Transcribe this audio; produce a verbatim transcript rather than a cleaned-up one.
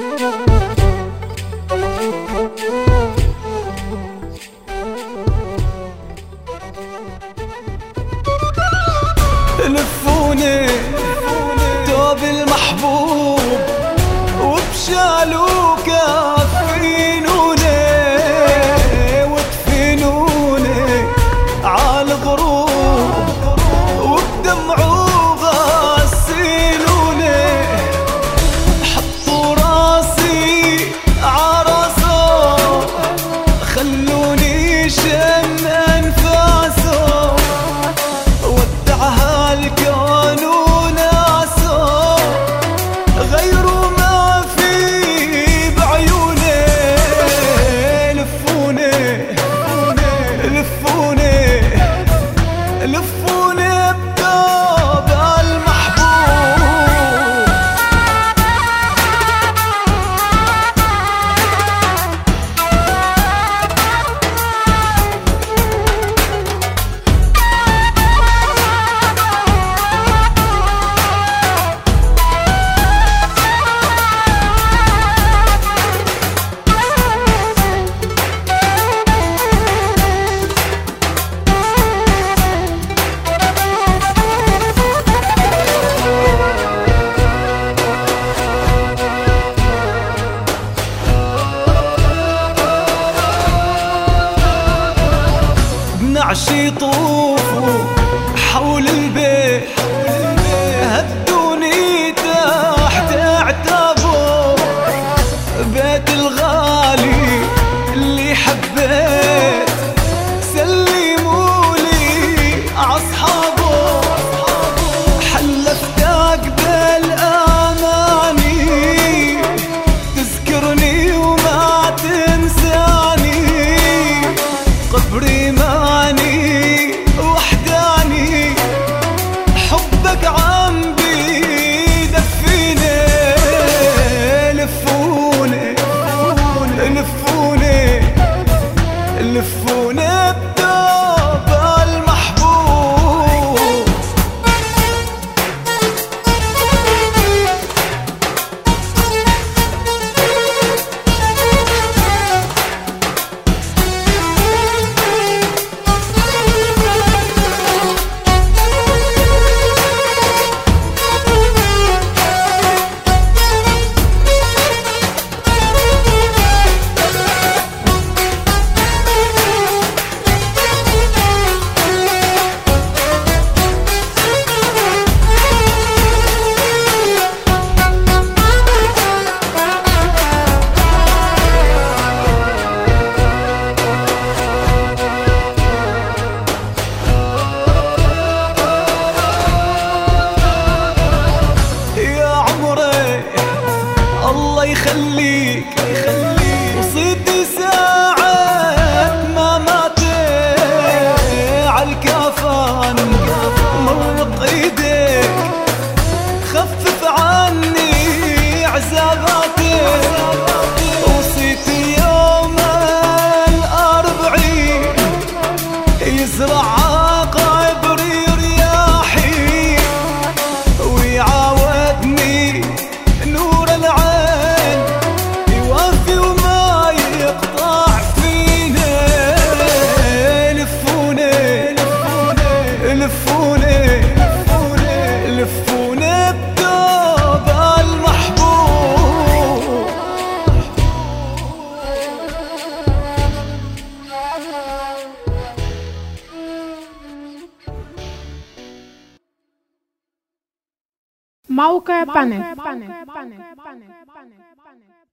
لفوني توب المحبوب وبشالوا كافينوني ودفنوني عالغروب وبدمعوا غسلوني حطوا راسي عرصوا خلوني شم انفاسه ودعها الكون وناسه غيروا ما في بعيوني لفوني لفوني لفوني بثوب المحبوب نعشي يطوفوا حول البيت هدوني تحت اعتابه بيت الغالي اللي حبيت سلموا لي اصحابه حلفتك بالاماني تذكرني وما تنساني قبري ماني وحداني حبك عم بيدفيني لفوني لفوني لفوني بثوب المحبوب الله يخليك وصيت ساعة ما مات عالكفن مرق ايديك خفف عني عذاباتي وصيت يوم الأربعين يزرع قبري رياحي ويعاودني نور العين يوافي وما يقطع فيني لفوني لفوني لفوني بثوب المحبوب موقع بانل.